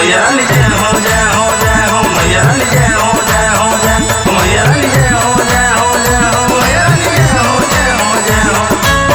मैया रानी जय हो जय हो जय हो मैया रानी जय हो जय हो जय हो मैया रानी जय हो जय हो जय हो मैया रानी जय हो जय हो जय हो।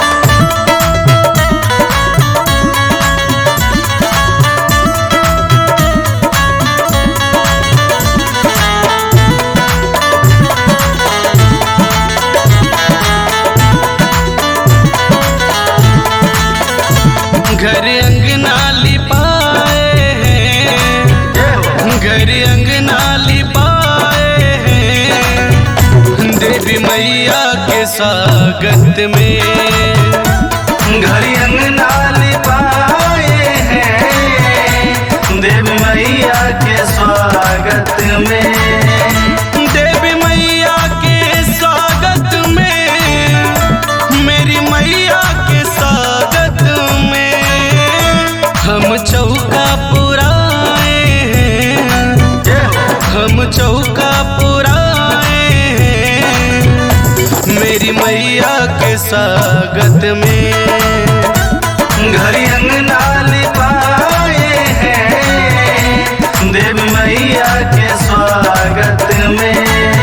घर अंगना लिपाए हैं, घर अंगना लिपाए हैं, देवी मैया के स्वागत में। घर अंगना लिपाए हैं, देवी मैया के स्वागत में। देवी मैया के स्वागत में, मेरी मैया के स्वागत में हम चौका पुराए हैं, हम चौका पुराए हैं, मेरी मैया के स्वागत में। घर अंगना लिपाए हैं, देवी मैया के स्वागत में।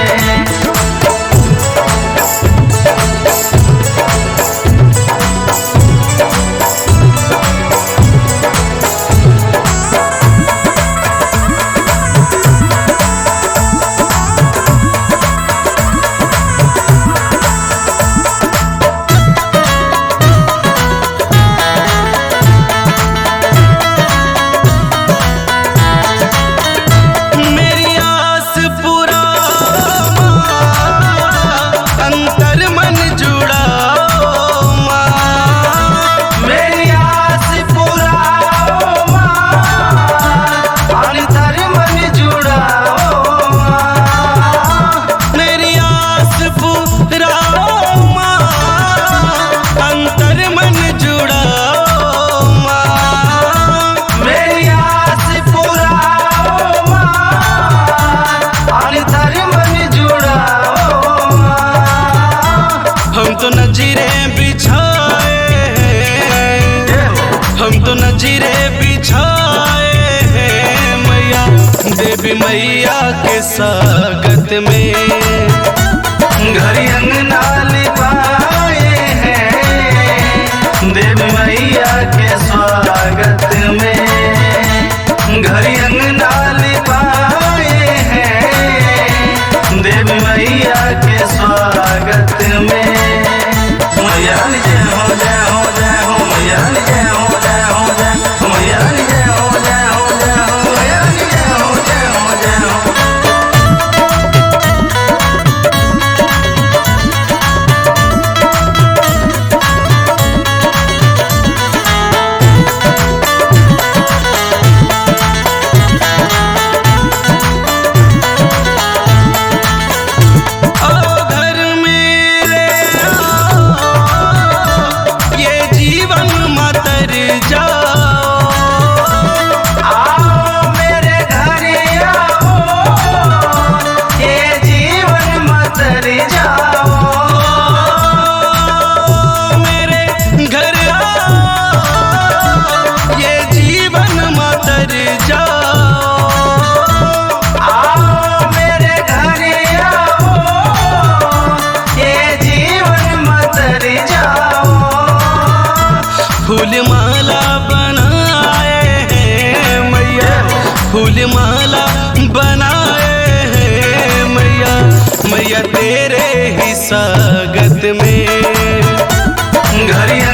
हम तो नजीरें बिछाए हैं, हम तो नजीरें बिछाए हैं मैया, देवी मैया के स्वागत में। घर अंगना लिपाए हैं, देवी मैया के स्वागत में। घर अंगना लिपाए हैं, देवी मैया के स्वागत में। मैया रानी जय हो जय हो जय हो मैया रानी जय हो जय हो जय हो मैया रानी जय हो जय हो जय हो मैया रानी जय हो जय हो जय हो। फूल माला बनाए हैं मैया, फूल माला बनाए हैं मैया, मैया तेरे ही स्वागत में। घर